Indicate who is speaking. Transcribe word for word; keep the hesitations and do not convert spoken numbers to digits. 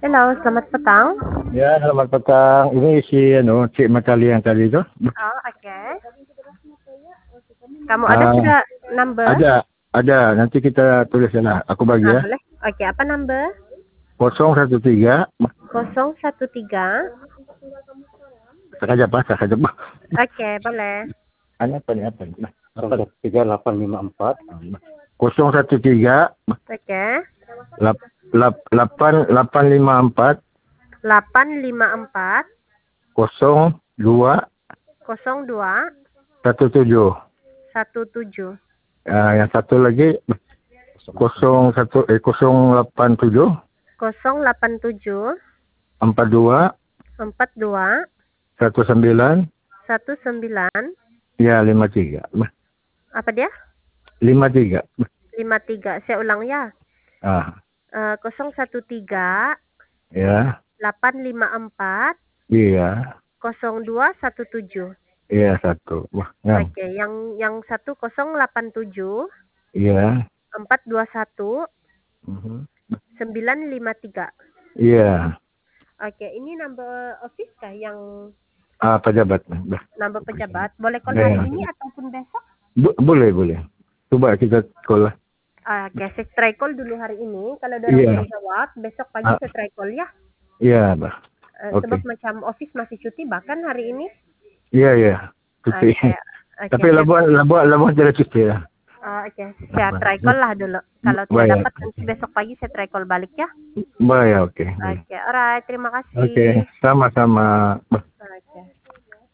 Speaker 1: Halo, selamat petang.
Speaker 2: Ya, selamat petang. Ini si ano, Cik Matali yang tadi itu.
Speaker 1: Oh, oke. Kamu ada
Speaker 2: Ah,
Speaker 1: sudah number?
Speaker 2: ada, ada. Nanti kita tulis sana. Aku bagi
Speaker 1: Ah,
Speaker 2: ya.
Speaker 1: boleh. Oke, apa number?
Speaker 2: nol satu tiga.
Speaker 1: nol satu tiga.
Speaker 2: Sekejap, Pak. Sekejap, Pak.
Speaker 1: Oke, boleh.
Speaker 2: Ini apa nih? Apa nih? Nah,
Speaker 3: nol tiga delapan lima empat
Speaker 2: nol satu tiga.
Speaker 1: Oke.
Speaker 2: delapan delapan lima empat.
Speaker 1: delapan lima empat
Speaker 2: nol dua
Speaker 1: nol dua
Speaker 2: satu tujuh.
Speaker 1: satu tujuh.
Speaker 2: Ah, yang satu lagi nol satu eh nol delapan tujuh
Speaker 1: nol delapan tujuh
Speaker 2: empat dua
Speaker 1: empat dua
Speaker 2: satu sembilan
Speaker 1: satu sembilan.
Speaker 2: ya lima tiga.
Speaker 1: Apa dia?
Speaker 2: lima tiga.
Speaker 1: lima tiga. Saya ulang ya.
Speaker 2: Ah,
Speaker 1: Eh, nol satu tiga
Speaker 2: ya.
Speaker 1: delapan lima empat
Speaker 2: Iya.
Speaker 1: nol dua satu tujuh.
Speaker 2: Iya, satu. Wah, ngam.
Speaker 1: Oke, yang yang satu nol delapan tujuh
Speaker 2: Iya.
Speaker 1: empat dua satu
Speaker 2: Mhm.
Speaker 1: sembilan lima tiga.
Speaker 2: Iya.
Speaker 1: Oke, ini number office kah yang
Speaker 2: Ah, pejabat. Dah.
Speaker 1: number pejabat? Boleh call
Speaker 2: Ya,
Speaker 1: hari
Speaker 2: ya.
Speaker 1: ini ataupun besok?
Speaker 2: Bo- boleh, boleh. Coba kita call lah.
Speaker 1: Oke, saya try call dulu hari ini. Kalau orang
Speaker 2: Iya.
Speaker 1: tidak jawab, besok pagi
Speaker 2: Ah.
Speaker 1: saya try call ya.
Speaker 2: Iya, bah.
Speaker 1: Eh,
Speaker 2: Oke.
Speaker 1: Sebab macam office masih cuti bahkan hari ini.
Speaker 2: Iya, iya. Cuti.
Speaker 1: Oke, oke,
Speaker 2: Tapi
Speaker 1: saya-
Speaker 2: labuan, labuan, labuan tidak cuti ya.
Speaker 1: Oh, oke, saya try call lah dulu. Kalau tidak
Speaker 2: Baik.
Speaker 1: dapat nanti besok pagi saya try call balik ya.
Speaker 2: Baik, oke. Baik.
Speaker 1: Oke, alright, terima kasih.
Speaker 2: Oke, sama-sama. Bah.
Speaker 1: Oke.